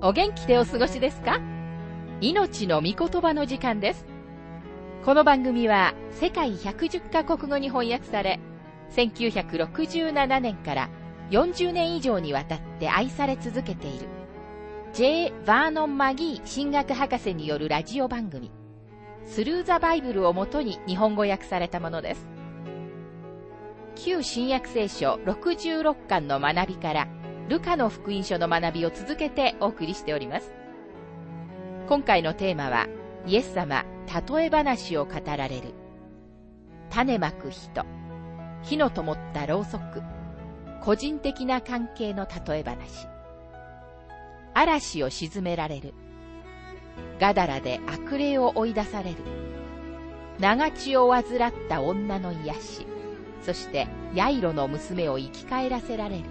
お元気でお過ごしですか？命の御言葉の時間です。この番組は世界110カ国語に翻訳され、1967年から40年以上にわたって愛され続けている J. バーノン・マギー神学博士によるラジオ番組、スルー・ザ・バイブルをもとに日本語訳されたものです。旧新約聖書66巻の学びからルカの福音書の学びを続けてお送りしております。今回のテーマは、イエス様例え話を語られる、種まく人、火の灯ったろうそく、個人的な関係の例え話、嵐を鎮められる、ガダラで悪霊を追い出される、長血を患った女の癒し、そしてヤイロの娘を生き返らせられる。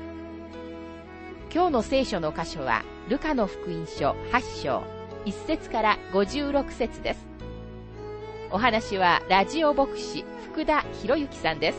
今日の聖書の箇所はルカの福音書8章1節から56節です。お話はラジオ牧師福田博之さんです。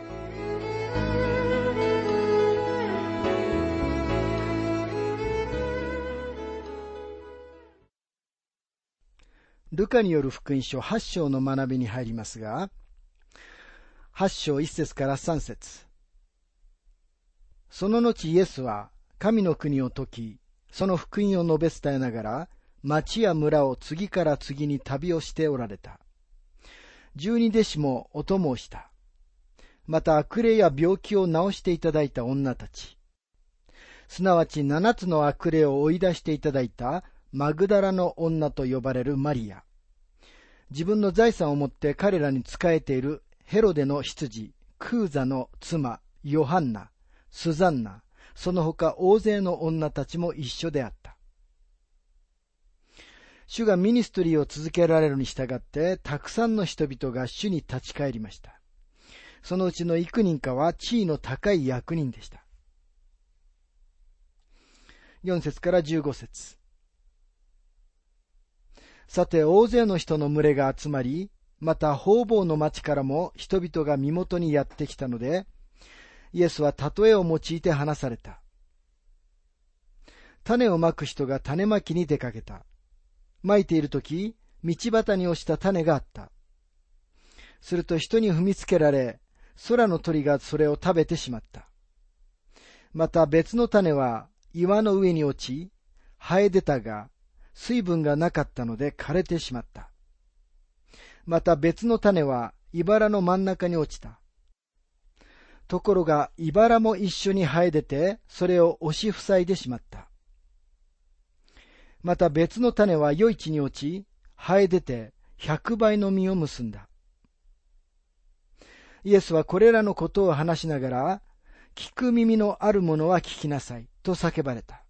ルカによる福音書8章の学びに入りますが、8章1節から3節。その後イエスは神の国を説き、その福音を述べ伝えながら、町や村を次から次に旅をしておられた。12弟子もお供をした。また悪霊や病気を治していただいた女たち、すなわち7つの悪霊を追い出していただいたマグダラの女と呼ばれるマリア、自分の財産を持って彼らに仕えているヘロデの執クーザの妻ヨハンナ、スザンナ、その他大勢の女たちも一緒であった。主がミニストリーを続けられるに従って、たくさんの人々が主に立ち返りました。そのうちの幾人かは地位の高い役人でした。4節から15節。さて大勢の人の群れが集まり、また方々の町からも人々が身元にやってきたので、イエスは例えを用いて話された。種をまく人が種まきに出かけた。まいているとき、道端に落ちた種があった。すると人に踏みつけられ、空の鳥がそれを食べてしまった。また別の種は岩の上に落ち、生え出たが、水分がなかったので枯れてしまった。また別の種は茨の真ん中に落ちた。ところが茨も一緒に生え出て、それを押し塞いでしまった。また別の種は良い地に落ち、生え出て100倍の実を結んだ。イエスはこれらのことを話しながら、聞く耳のある者は聞きなさいと叫ばれた。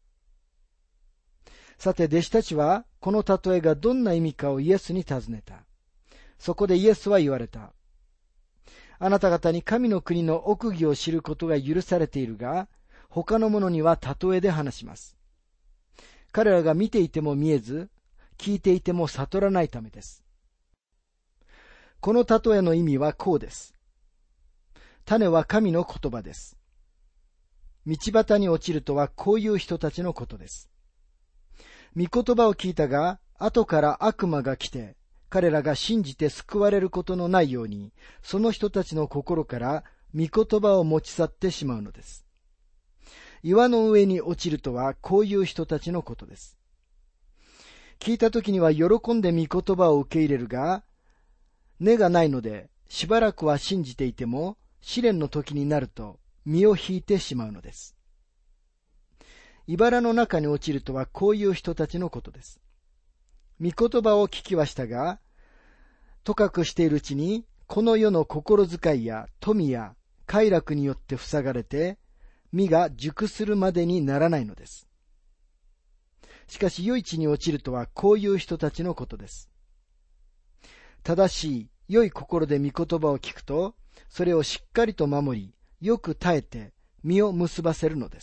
さて弟子たちはこの例えがどんな意味かをイエスに尋ねた。そこでイエスは言われた。あなた方に神の国の奥義を知ることが許されているが、他の者には例えで話します。彼らが見ていても見えず、聞いていても悟らないためです。この例えの意味はこうです。種は神の言葉です。道端に落ちるとはこういう人たちのことです。御言葉を聞いたが、後から悪魔が来て、彼らが信じて救われることのないように、その人たちの心から御言葉を持ち去ってしまうのです。岩の上に落ちるとはこういう人たちのことです。聞いたときには喜んで御言葉を受け入れるが、根がないのでしばらくは信じていても、試練の時になると身を引いてしまうのです。茨の中に落ちるとはこういう人たちのことです。御言葉を聞きはしたが、とかくしているうちに、この世の心遣いや富や快楽によって塞がれて、実が熟するまでにならないのです。しかし良い地に落ちるとはこういう人たちのことです。正しい良い心で御言葉を聞くと、それをしっかりと守り、よく耐えて実を結ばせるのです。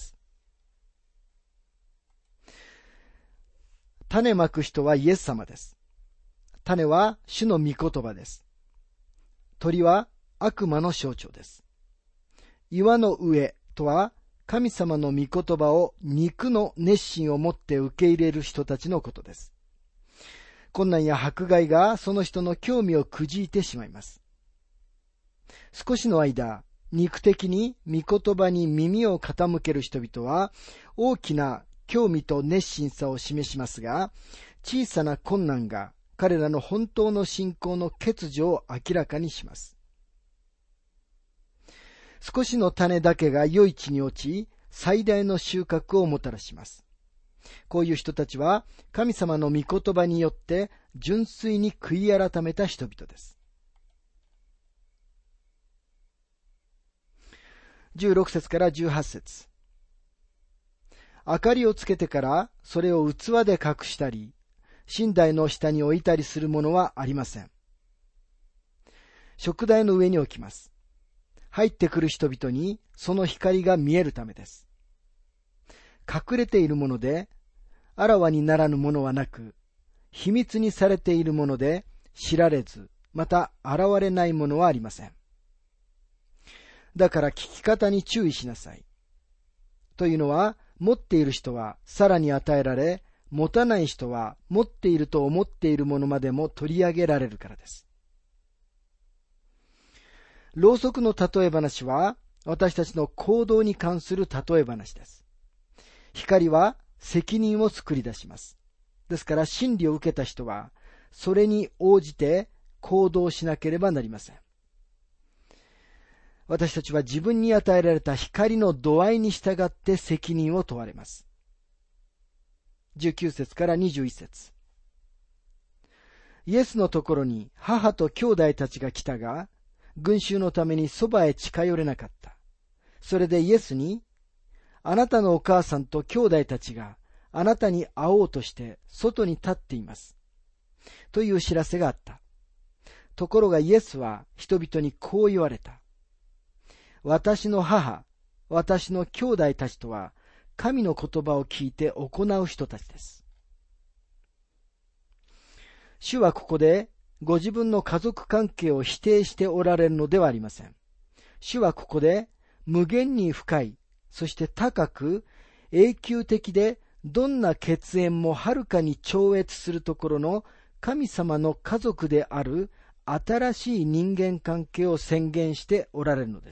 種まく人はイエス様です。種は主の御言葉です。鳥は悪魔の象徴です。岩の上とは神様の御言葉を肉の熱心を持って受け入れる人たちのことです。困難や迫害がその人の興味をくじいてしまいます。少しの間、肉的に御言葉に耳を傾ける人々は大きな興味と熱心さを示しますが、小さな困難が彼らの本当の信仰の欠如を明らかにします。少しの種だけが良い地に落ち、最大の収穫をもたらします。こういう人たちは神様の御言葉によって純粋に悔い改めた人々です。16節から18節。明かりをつけてからそれを器で隠したり、寝台の下に置いたりするものはありません。食台の上に置きます。入ってくる人々にその光が見えるためです。隠れているもので、あらわにならぬものはなく、秘密にされているもので知られず、また現れないものはありません。だから聞き方に注意しなさい。というのは、持っている人はさらに与えられ、持たない人は持っていると思っているものまでも取り上げられるからです。ろうそくの例え話は、私たちの行動に関する例え話です。光は責任を作り出します。ですから真理を受けた人は、それに応じて行動しなければなりません。私たちは自分に与えられた光の度合いに従って責任を問われます。19節から21節。イエスのところに母と兄弟たちが来たが、群衆のためにそばへ近寄れなかった。それでイエスに、あなたのお母さんと兄弟たちがあなたに会おうとして外に立っています。という知らせがあった。ところがイエスは人々にこう言われた。私の母、私の兄弟たちとは神の言葉を聞いて行う人たちです。主はここでご自分の家族関係を否定しておられるのではありません。主はここで無限に深い、そして高く永久的でどんな血縁もはるかに超越するところの神様の家族である新しい人間関係を宣言しておられるのです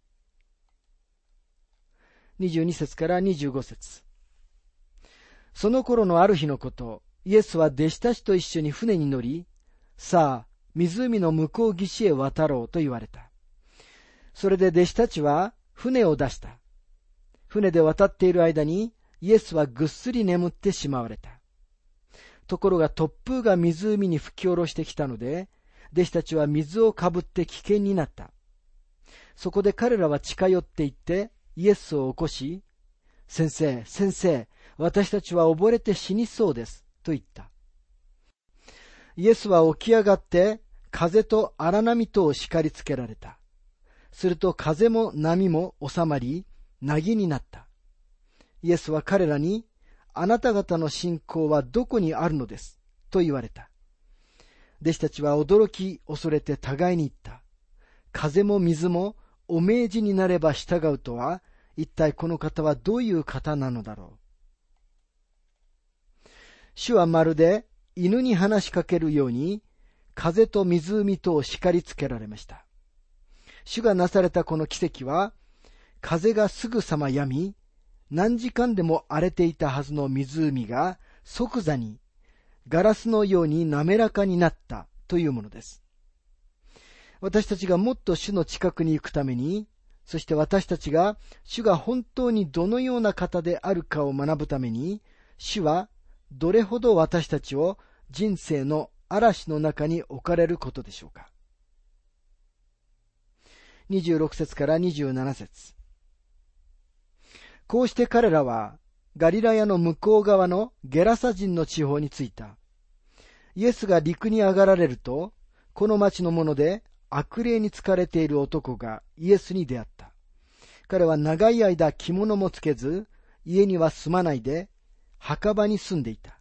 。22節から25節。その頃のある日のこと、イエスは弟子たちと一緒に船に乗り、さあ、湖の向こう岸へ渡ろうと言われた。それで弟子たちは船を出した。船で渡っている間に、イエスはぐっすり眠ってしまわれた。ところが突風が湖に吹き下ろしてきたので、弟子たちは水をかぶって危険になった。そこで彼らは近寄っていって、イエスを起こし、先生、先生、私たちは溺れて死にそうです、と言った。イエスは起き上がって、風と荒波とを叱りつけられた。すると風も波も収まり、凪になった。イエスは彼らに、あなた方の信仰はどこにあるのです、と言われた。弟子たちは驚き恐れて互いに言った。風も水もお命じになれば従うとは、一体この方はどういう方なのだろう。主はまるで犬に話しかけるように、風と湖とを叱りつけられました。主がなされたこの奇跡は、風がすぐさま止み、何時間でも荒れていたはずの湖が即座にガラスのように滑らかになったというものです。私たちがもっと主の近くに行くために、そして私たちが主が本当にどのような方であるかを学ぶために、主はどれほど私たちを人生の嵐の中に置かれることでしょうか。26節から27節。こうして彼らはガリラヤの向こう側のゲラサ人の地方に着いた。イエスが陸に上がられると、この町の者で悪霊に疲れている男がイエスに出会った。彼は長い間着物もつけず、家には住まないで墓場に住んでいた。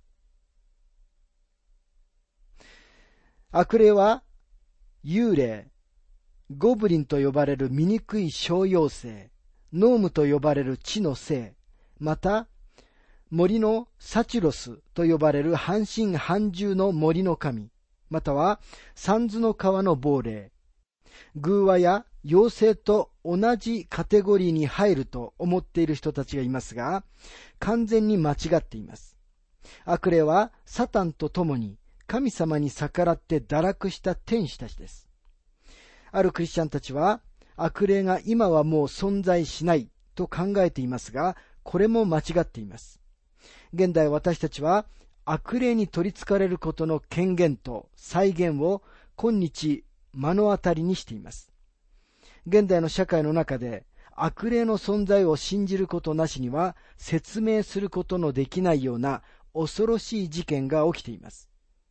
悪霊は幽霊、ゴブリンと呼ばれる醜い小妖精、 ノームと呼ばれる地の精、また森のサチュロスと呼ばれる半身半獣の森の神、または三途の川の亡霊、偶話や妖精と同じカテゴリーに入ると思っている人たちがいますが、完全に間違っています。悪霊はサタンと共に神様に逆らって堕落した天使たちです。あるクリスチャンたちは、悪霊が今はもう存在しないと考えていますが、これも間違っています。現代私たちは悪霊に取り憑かれることの権限と再現を今日目の当たりにしています。現代の社会の中で悪霊の存在を信じることなしには説明することのできないような恐ろしい事件が起きています。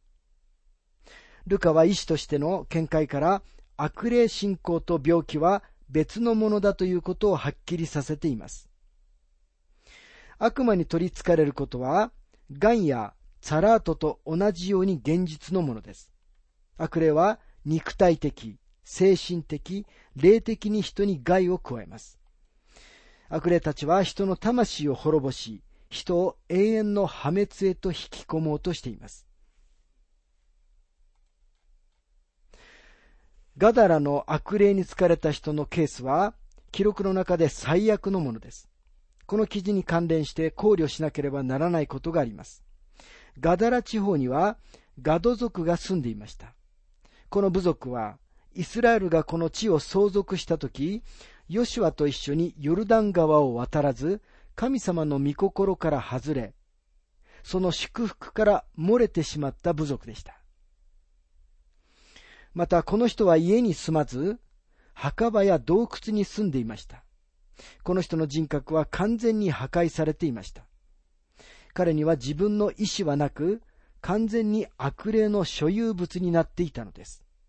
ルカは医師としての見解から悪霊信仰と病気は別のものだということをはっきりさせています。悪魔に取り憑かれることは、癌やツァラートと同じように現実のものです。悪霊は肉体的、精神的、霊的に人に害を加えます。悪霊たちは人の魂を滅ぼし、人を永遠の破滅へと引き込もうとしています。ガダラの悪霊に疲れた人のケースは、記録の中で最悪のものです。この記事に関連して考慮しなければならないことがあります。ガダラ地方にはガド族が住んでいました。この部族はイスラエルがこの地を相続したとき、ヨシュアと一緒にヨルダン川を渡らず、神様の御心から外れ、その祝福から漏れてしまった部族でした。またこの人は家に住まず、墓場や洞窟に住んでいました。この人の人格は完全に破壊されていました。彼には自分の意志はなく、完全に悪霊の所有物になっていたのです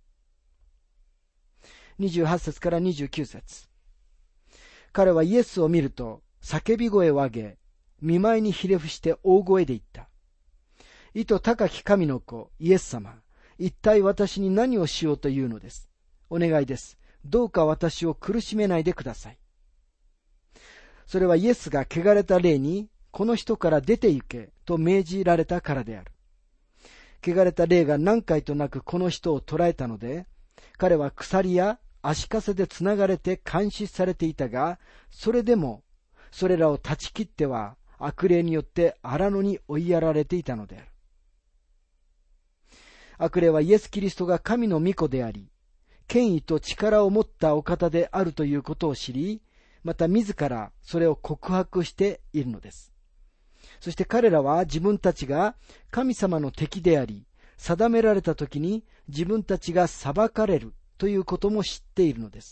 。28節から29節。彼はイエスを見ると叫び声を上げ、見舞いにひれ伏して大声で言った。意図高き神の子、イエス様、一体私に何をしようというのです。お願いです。どうか私を苦しめないでください。それはイエスが汚れた霊に、この人から出て行けと命じられたからである。汚れた霊が何回となくこの人を捕らえたので、彼は鎖や足かせでつながれて監視されていたが、それでも、それらを断ち切っては悪霊によって荒野に追いやられていたのである。悪霊はイエス・キリストが神の御子であり、権威と力を持ったお方であるということを知り、また自らそれを告白しているのです。そして彼らは自分たちが神様の敵であり、定められた時に自分たちが裁かれるということも知っているのです。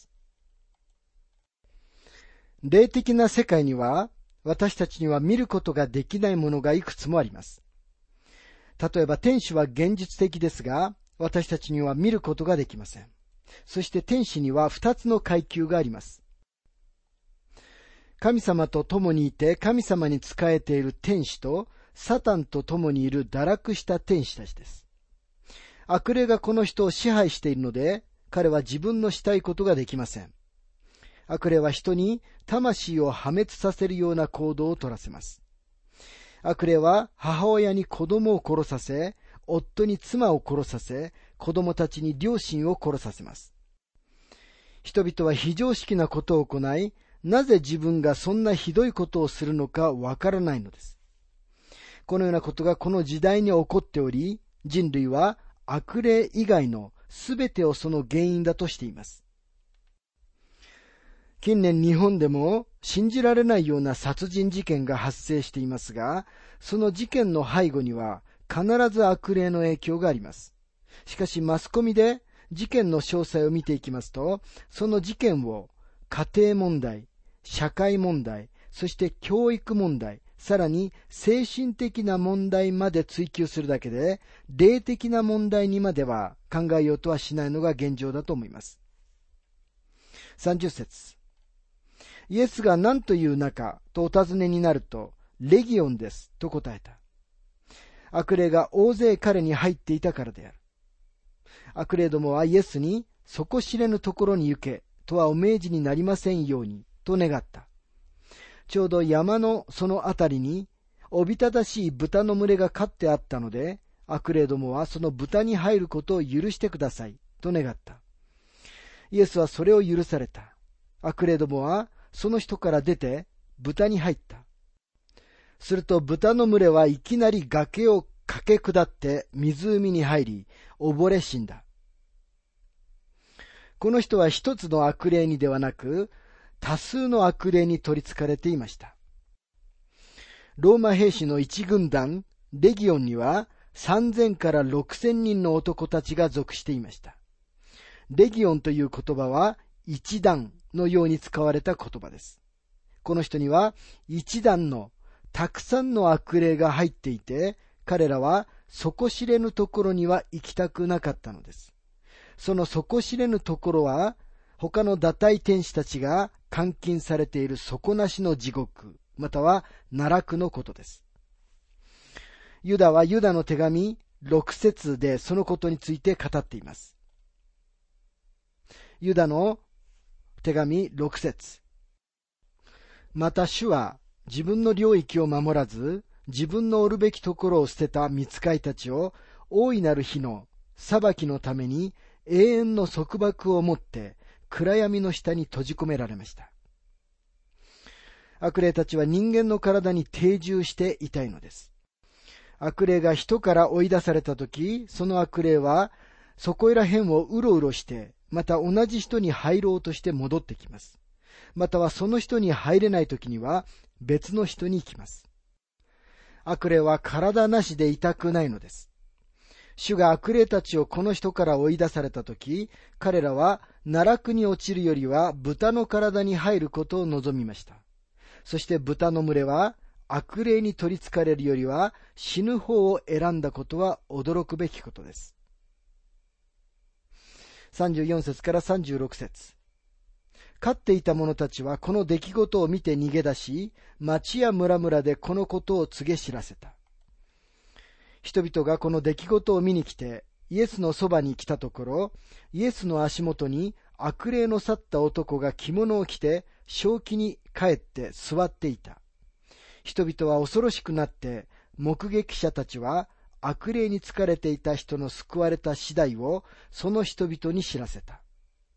霊的な世界には私たちには見ることができないものがいくつもあります。例えば天使は現実的ですが、私たちには見ることができません。そして天使には2つの階級があります。神様と共にいて神様に仕えている天使と、サタンと共にいる堕落した天使たちです。悪霊がこの人を支配しているので、彼は自分のしたいことができません。悪霊は人に魂を破滅させるような行動を取らせます。悪霊は母親に子供を殺させ、夫に妻を殺させ、子供たちに両親を殺させます。人々は非常識なことを行い、なぜ自分がそんなひどいことをするのかわからないのです。このようなことがこの時代に起こっており、人類は悪霊以外のすべてをその原因だとしています。近年日本でも信じられないような殺人事件が発生していますが、その事件の背後には必ず悪霊の影響があります。しかしマスコミで事件の詳細を見ていきますと、その事件を家庭問題、社会問題、そして教育問題、さらに精神的な問題まで追求するだけで、霊的な問題にまでは考えようとはしないのが現状だと思います。30節。イエスが何という名とお尋ねになると、レギオンですと答えた。悪霊が大勢彼に入っていたからである。悪霊どもはイエスに、底知れぬところに行けとはお命じになりませんようにと願った。 ちょうど山のそのあたりに、おびただしい豚の群れが飼ってあったので、悪霊どもはその豚に入ることを許してください、と願った。イエスはそれを許された。悪霊どもはその人から出て豚に入った。すると豚の群れはいきなり崖を駆け下って湖に入り、溺れ死んだ。この人は一つの悪霊にではなく、多数の悪霊に取り憑かれていました。ローマ兵士の一軍団、レギオンには3000から6000人の男たちが属していました。レギオンという言葉は一団のように使われた言葉です。この人には一団のたくさんの悪霊が入っていて、彼らは底知れぬところには行きたくなかったのです。その底知れぬところは、他の堕胎天使たちが監禁されている底なしの地獄、または奈落のことです。ユダはユダの手紙6節でそのことについて語っています。ユダの手紙6節。また主は自分の領域を守らず、自分のおるべきところを捨てた御使いたちを大いなる日の裁きのために永遠の束縛をもって暗闇の下に閉じ込められました。悪霊たちは人間の体に定住していたいのです。悪霊が人から追い出されたとき、その悪霊はそこいら辺をうろうろして、また同じ人に入ろうとして戻ってきます。またはその人に入れないときには別の人に行きます。悪霊は体なしでいたくないのです。主が悪霊たちをこの人から追い出されたとき、彼らは奈落に落ちるよりは豚の体に入ることを望みました。そして豚の群れは悪霊に取り憑かれるよりは死ぬ方を選んだことは驚くべきことです。34節から36節。飼っていた者たちはこの出来事を見て逃げ出し、町や村々でこのことを告げ知らせた。人々がこの出来事を見に来て、イエスのそばに来たところ、イエスの足元に悪霊の去った男が着物を着て、正気に帰って座っていた。人々は恐ろしくなって、目撃者たちは悪霊に疲れていた人の救われた次第をその人々に知らせた。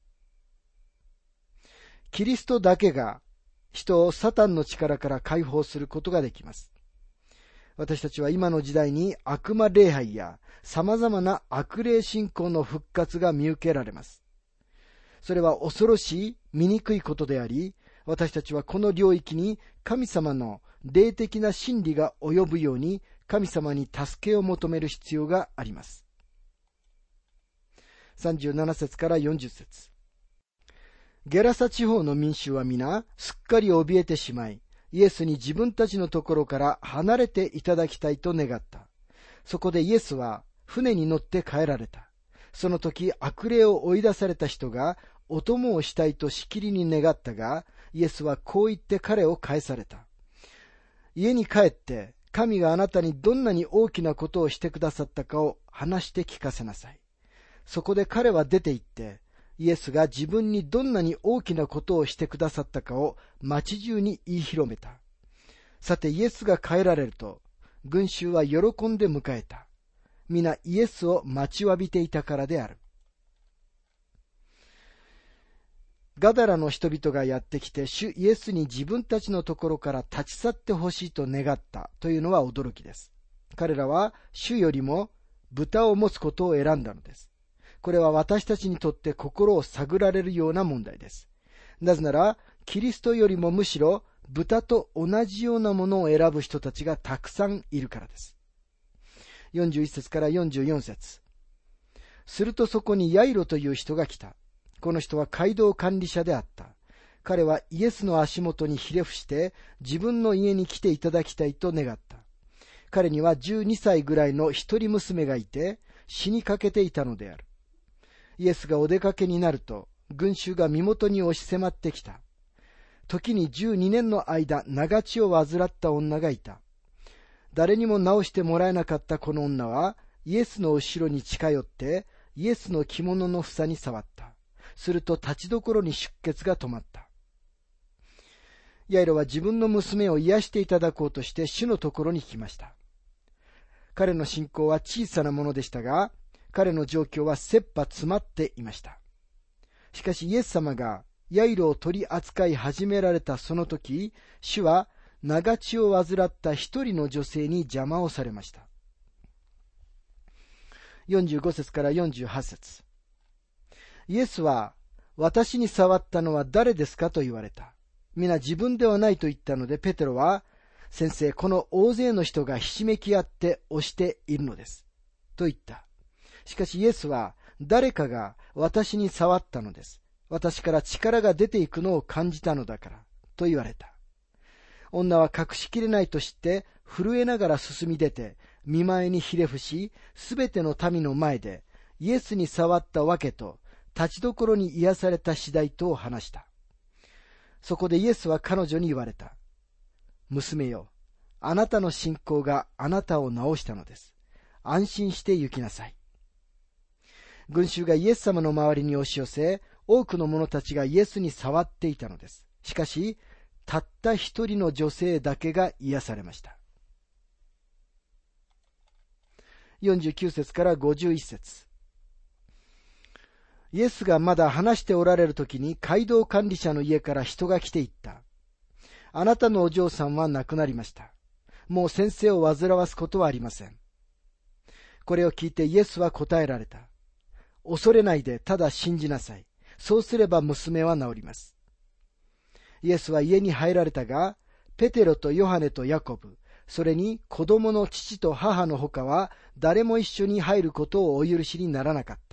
キリストだけが人をサタンの力から解放することができます。私たちは今の時代に悪魔礼拝や様々な悪霊信仰の復活が見受けられます。それは恐ろしい、醜いことであり、私たちはこの領域に神様の霊的な真理が及ぶように神様に助けを求める必要があります。37節から40節。ゲラサ地方の民衆は皆すっかり怯えてしまい、イエスに自分たちのところから離れていただきたいと願った。そこでイエスは船に乗って帰られた。その時悪霊を追い出された人がお供をしたいとしきりに願ったが、イエスはこう言って彼を返された。家に帰って神があなたにどんなに大きなことをしてくださったかを話して聞かせなさい。そこで彼は出て行って、イエスが自分にどんなに大きなことをしてくださったかを町中に言い広めた。さてイエスが帰られると、群衆は喜んで迎えた。皆イエスを待ちわびていたからである。ガダラの人々がやってきて、主イエスに自分たちのところから立ち去ってほしいと願ったというのは驚きです。彼らは主よりも豚を持つことを選んだのです。これは私たちにとって心を探られるような問題です。なぜなら、キリストよりもむしろ豚と同じようなものを選ぶ人たちがたくさんいるからです。41節から44節。するとそこにヤイロという人が来た。この人は街道管理者であった。彼はイエスの足元にひれ伏して自分の家に来ていただきたいと願った。彼には12歳ぐらいの一人娘がいて死にかけていたのである。イエスがお出かけになると、群衆が身元に押し迫ってきた。時に12年の間、長血を患った女がいた。誰にも治してもらえなかったこの女は、イエスの後ろに近寄って、イエスの着物の房に触った。すると立ちどころに出血が止まった。 ヤイロは自分の娘を癒していただこうとして主のところに来ました。彼の信仰は小さなものでしたが、彼の状況は切羽詰まっていました。しかしイエス様がヤイロを取り扱い始められたその時、主は長血を患った一人の女性に邪魔をされました。45節から48節。イエスは、私に触ったのは誰ですかと言われた。皆自分ではないと言ったので、ペテロは、先生、この大勢の人がひしめき合って押しているのです。と言った。しかしイエスは、誰かが私に触ったのです。私から力が出ていくのを感じたのだから。と言われた。女は隠しきれないと知って、震えながら進み出て、見舞いにひれ伏し、すべての民の前で、イエスに触ったわけと、立ちどころに癒された次第と話した。そこでイエスは彼女に言われた。娘よ、あなたの信仰があなたを治したのです。安心して行きなさい。群衆がイエス様の周りに押し寄せ、多くの者たちがイエスに触っていたのです。しかし、たった一人の女性だけが癒されました。49節から51節。イエスがまだ話しておられる時に街道管理者の家から人が来ていった。あなたのお嬢さんは亡くなりました。もう先生を煩わすことはありません。これを聞いてイエスは答えられた。恐れないでただ信じなさい。そうすれば娘は治ります。イエスは家に入られたが、ペテロとヨハネとヤコブ、それに子供の父と母のほかは誰も一緒に入ることをお許しにならなかった。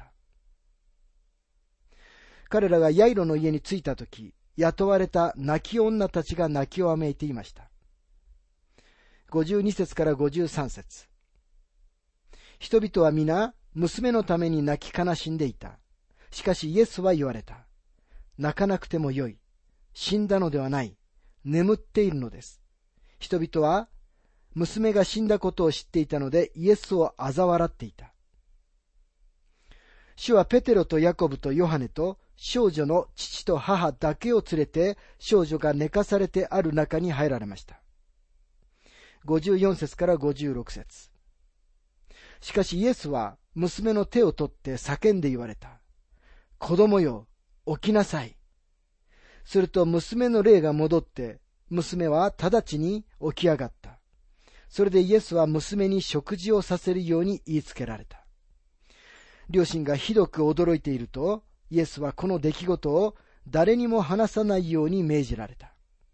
彼らがヤイロの家に着いたとき、雇われた泣き女たちが泣きわめいていました。52節から53節。人々は皆、娘のために泣き悲しんでいた。しかしイエスは言われた。泣かなくてもよい。死んだのではない。眠っているのです。人々は、娘が死んだことを知っていたので、イエスを嘲笑っていた。主はペテロとヤコブとヨハネと少女の父と母だけを連れて少女が寝かされてある中に入られました。54節から56節。しかしイエスは娘の手を取って叫んで言われた。子供よ、起きなさい。すると娘の霊が戻って娘は直ちに起き上がった。それでイエスは娘に食事をさせるように言いつけられた。両親がひどく驚いていると、イエスはこの出来事を誰にも話さないように命じられた。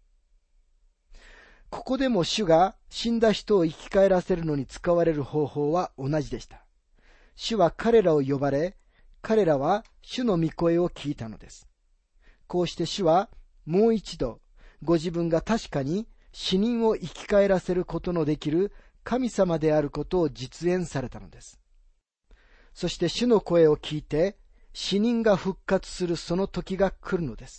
ここでも主が死んだ人を生き返らせるのに使われる方法は同じでした。主は彼らを呼ばれ、彼らは主の御声を聞いたのです。こうして主はもう一度、ご自分が確かに死人を生き返らせることのできる神様であることを実演されたのです。そして主の声を聞いて、死人が復活するその時が来るのです。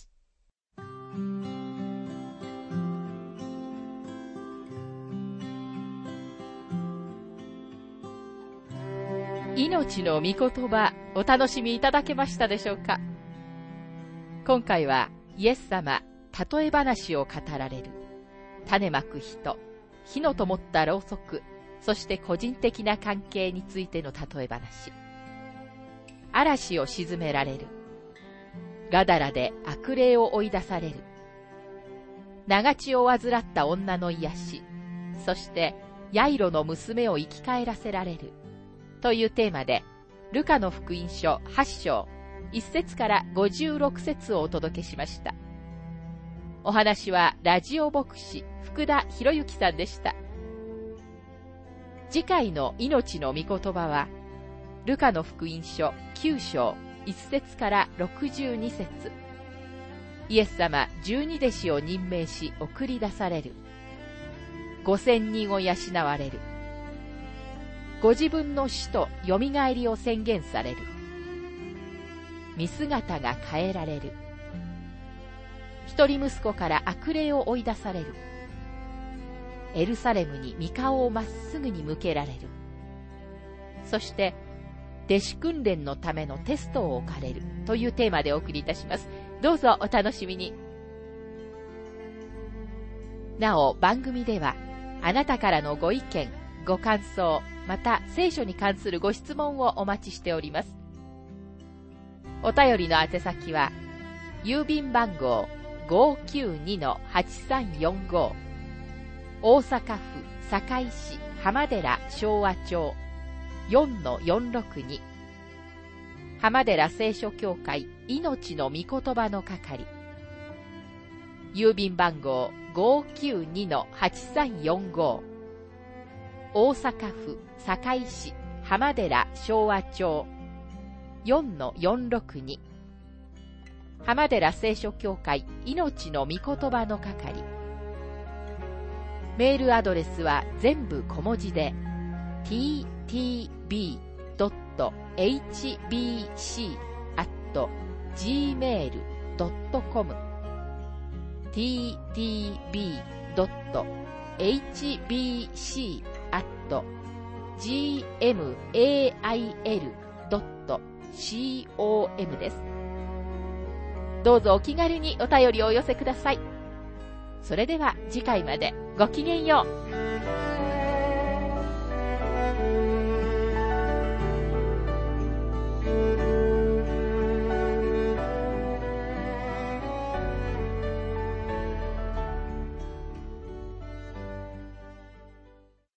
命の御言葉、お楽しみいただけましたでしょうか。今回はイエス様、例え話を語られる、種まく人、火の灯ったろうそく、そして個人的な関係についての例え話。嵐を鎮められる。ガダラで悪霊を追い出される。長血を患った女の癒し、そしてヤイロの娘を生き返らせられる。というテーマで、ルカの福音書8章、1節から56節をお届けしました。お話はラジオ牧師福田博之さんでした。次回の命の御言葉は、ルカの福音書9章1節から62節。イエス様12弟子を任命し送り出される。5000人を養われる。ご自分の死とよみがえりを宣言される。見姿が変えられる。一人息子から悪霊を追い出される。エルサレムに御顔をまっすぐに向けられる。そして、弟子訓練のためのテストを置かれるというテーマでお送りいたします。どうぞお楽しみに。 なお番組ではあなたからのご意見、ご感想、また聖書に関するご質問をお待ちしております。お便りの宛先は郵便番号 592-8345 大阪府堺市浜寺昭和町 4-462 浜寺聖書協会命の御言葉の係、郵便番号 592-8345 大阪府堺市浜寺昭和町 4-462 浜寺聖書協会命の御言葉の係。メールアドレスは全部小文字で ttb.hbc@gmail.com ttb.hbc@gmail.com です。どうぞお気軽にお便りをお寄せください。それでは次回までごきげんよう。